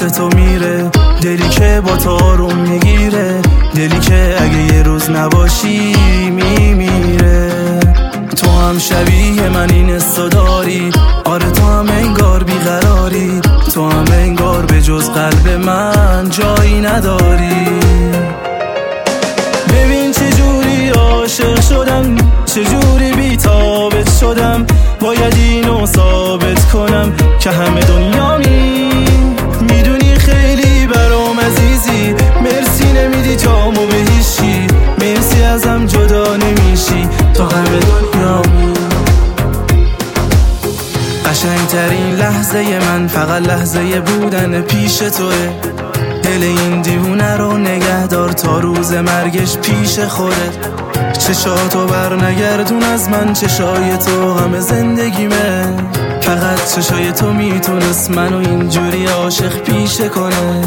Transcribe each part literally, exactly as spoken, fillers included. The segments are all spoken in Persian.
واسه تو میره، دلی که با تو آروم میگیره، دلی که اگه یه روز نباشی میمیره. تو هم شبیه من این حسو داری، آره تو هم انگار بیقراری، تو هم انگار به جز قلب من جایی نداری. ببین چجوری عاشق شدم، چجوری بی‌تابت شدم، باید اینو ثابت کنم که همه دنیا می میدونی خیلی برام عزیزی، مرسی نمیدی جامو به هیچی، مرسی ازم جدا نمیشی تا همه دنیا می. قشنگترین لحظه من فقط لحظه بودن پیش توه، دل این دیوونه رو نگه دار تا روز مرگش پیش خودت. چشاتو بر نگردون از من، چشای تو همه زندگیمه، فقط چشای تو میتونست منو اینجوری عاشق پیشه کنه.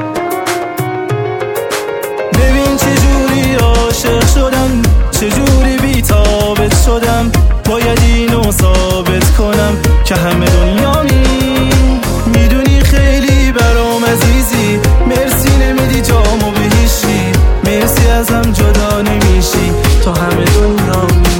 ببین چجوری عاشق شدم، چجوری بی‌تابت شدم، باید اینو ثابت کنم که همه دنیا می میدونی خیلی برام عزیزی، مرسی نمیدی جامو به هیچی، مرسی ازم جدا نمیشی تا همه دنیا می.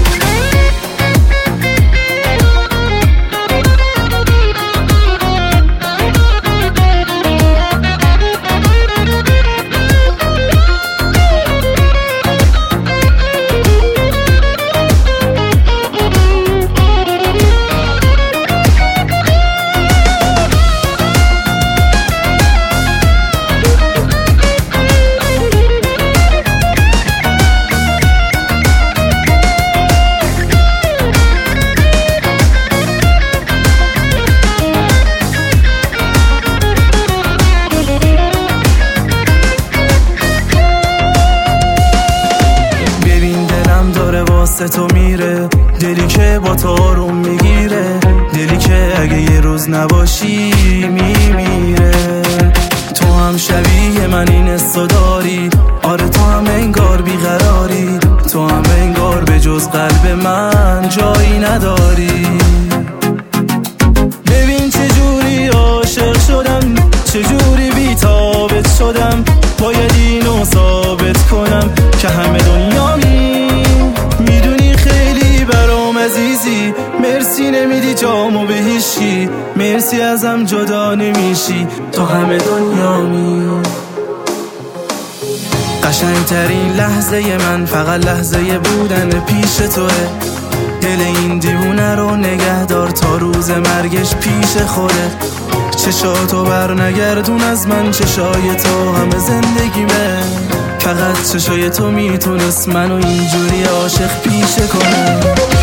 واسه تو میره، دلی که با تو آروم میگیره، دلی که اگه یه روز نباشی میمیره. تو هم شبیه من این حسو داری، آره تو هم انگار بیقراری، تو هم انگار به جز قلب من جایی نداری. ببین چجوری عاشق شدم، چجوری بی‌تابت شدم، باید اینو ثابت کنم که همه دنیا می میدونی خیلی برام عزیزی، مرسی نمیدی جامو به هیچی، مرسی ازم جدا نمیشی تا همه دنیا می. قشنگترین لحظه من فقط لحظه بودن پیش توه، دل این دیوونه رو نگه دار تا روز مرگش پیش خودت. چشاتو بر نگردون از من، چشای تو همه زندگیمه، فقط چشای تو میتونست منو اینجوری عاشق پیشه کنه.